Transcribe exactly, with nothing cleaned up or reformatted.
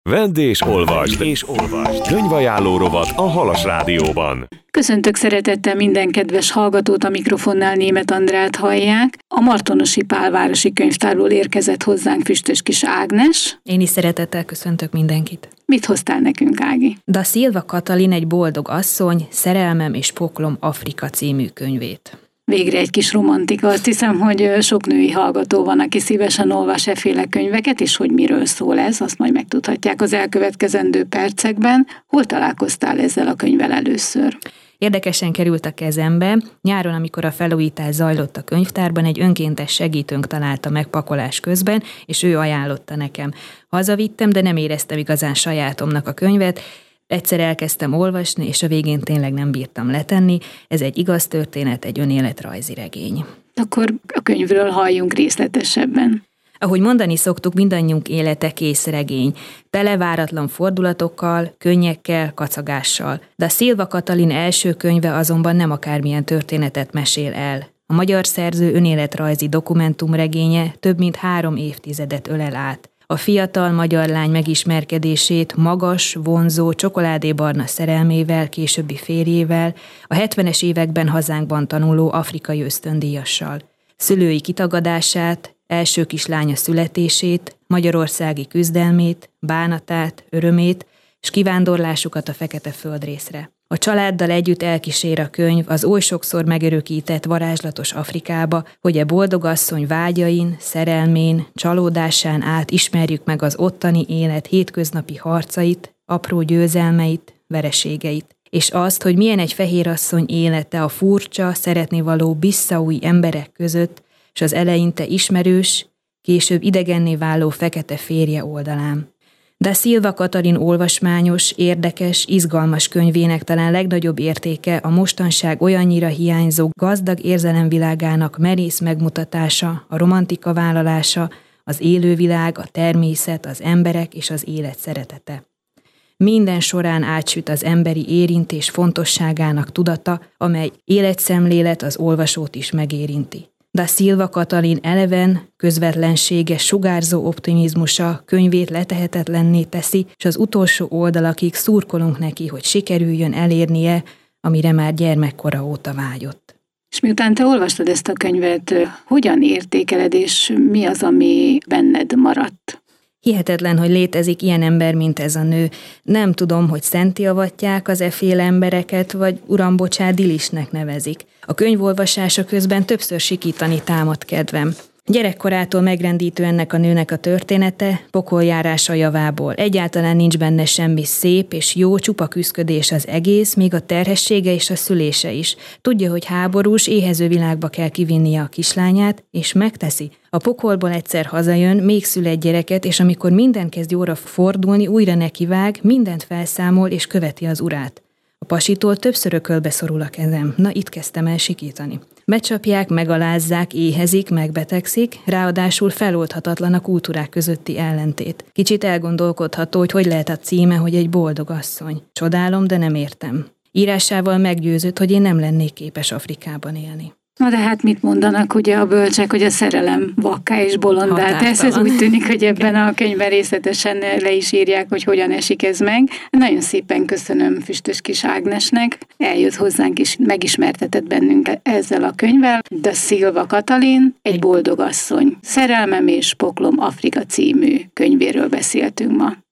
Vedd és olvasd, és olvasd. Könyvajánló rovat a Halas Rádióban. Köszöntök szeretettel minden kedves hallgatót, a mikrofonnál Németh Andrát hallják. A Martonosi Pál városi könyvtárból érkezett hozzánk Füstös Kis Ágnes. Én is szeretettel köszöntök mindenkit. Mit hoztál nekünk, Ági? Da Silva Katalin Egy boldog asszony, Szerelmem és poklom Afrika című könyvét. Végre egy kis romantika. Azt hiszem, hogy sok női hallgató van, aki szívesen olvas efféle könyveket, és hogy miről szól ez, azt majd megtudhatják az elkövetkezendő percekben. Hol találkoztál ezzel a könyvvel először? Érdekesen került a kezembe. Nyáron, amikor a felújítás zajlott a könyvtárban, egy önkéntes segítőnk találta meg pakolás közben, és ő ajánlotta nekem. Hazavittem, de nem éreztem igazán sajátomnak a könyvet. Egyszer elkezdtem olvasni, és a végén tényleg nem bírtam letenni. Ez egy igaz történet, egy önéletrajzi regény. Akkor a könyvről halljunk részletesebben. Ahogy mondani szoktuk, mindannyiunk élete kész regény. Tele váratlan fordulatokkal, könnyekkel, kacagással. De a Silva Katalin első könyve azonban nem akármilyen történetet mesél el. A magyar szerző önéletrajzi dokumentumregénye több mint három évtizedet ölel át. A fiatal magyar lány megismerkedését magas, vonzó, csokoládébarna szerelmével, későbbi férjével, a hetvenes években hazánkban tanuló afrikai ösztöndíjassal. Szülői kitagadását, első kislánya születését, magyarországi küzdelmét, bánatát, örömét, s kivándorlásukat a fekete földrészre. A családdal együtt elkísér a könyv az oly sokszor megörökített varázslatos Afrikába, hogy a boldog asszony vágyain, szerelmén, csalódásán át ismerjük meg az ottani élet hétköznapi harcait, apró győzelmeit, vereségeit. És azt, hogy milyen egy fehérasszony élete a furcsa, szeretnivaló bisszaui emberek között, s az eleinte ismerős, később idegenné váló fekete férje oldalán. Da Silva Katalin olvasmányos, érdekes, izgalmas könyvének talán legnagyobb értéke a mostanság olyannyira hiányzó gazdag érzelemvilágának merész megmutatása, a romantika vállalása, az élővilág, a természet, az emberek és az élet szeretete. Minden során átsüt az emberi érintés fontosságának tudata, amely életszemlélet az olvasót is megérinti. Da Silva Katalin eleven, közvetlensége, sugárzó optimizmusa könyvét letehetetlenné teszi, és az utolsó oldalakig szurkolunk neki, hogy sikerüljön elérnie, amire már gyermekkora óta vágyott. És miután te olvastad ezt a könyvet, hogyan értékeled, és mi az, ami benned maradt? Hihetetlen, hogy létezik ilyen ember, mint ez a nő. Nem tudom, hogy szenti avatják az efféle embereket, vagy uram bocsá, Dilisnek nevezik. A könyvolvasása közben többször sikítani támad kedvem. Gyerekkorától megrendítő ennek a nőnek a története, pokoljárása javából. Egyáltalán nincs benne semmi szép és jó, csupa küszködés az egész, még a terhessége és a szülése is. Tudja, hogy háborús, éhező világba kell kivinnie a kislányát, és megteszi. A pokolból egyszer hazajön, még szül egy gyereket, és amikor minden kezd jóra fordulni, újra nekivág, mindent felszámol és követi az urát. A pasitól többször ökölbe szorul a kezem. Na, itt kezdtem el sikítani. Becsapják, megalázzák, éhezik, megbetegszik, ráadásul feloldhatatlan a kultúrák közötti ellentét. Kicsit elgondolkodható, hogy hogy lehet a címe, hogy egy boldog asszony. Csodálom, de nem értem. Írásával meggyőzött, hogy én nem lennék képes Afrikában élni. Na de hát mit mondanak ugye a bölcsek, hogy a szerelem vakká és bolondá tesz. Ez úgy tűnik, hogy ebben a könyvben részletesen le is írják, hogy hogyan esik ez meg. Nagyon szépen köszönöm Füstös Kis Ágnesnek. Eljött hozzánk és megismertetett bennünk ezzel a könyvvel. Da Silva Katalin, Egy boldog asszony, Szerelmem és poklom Afrika című könyvéről beszéltünk ma.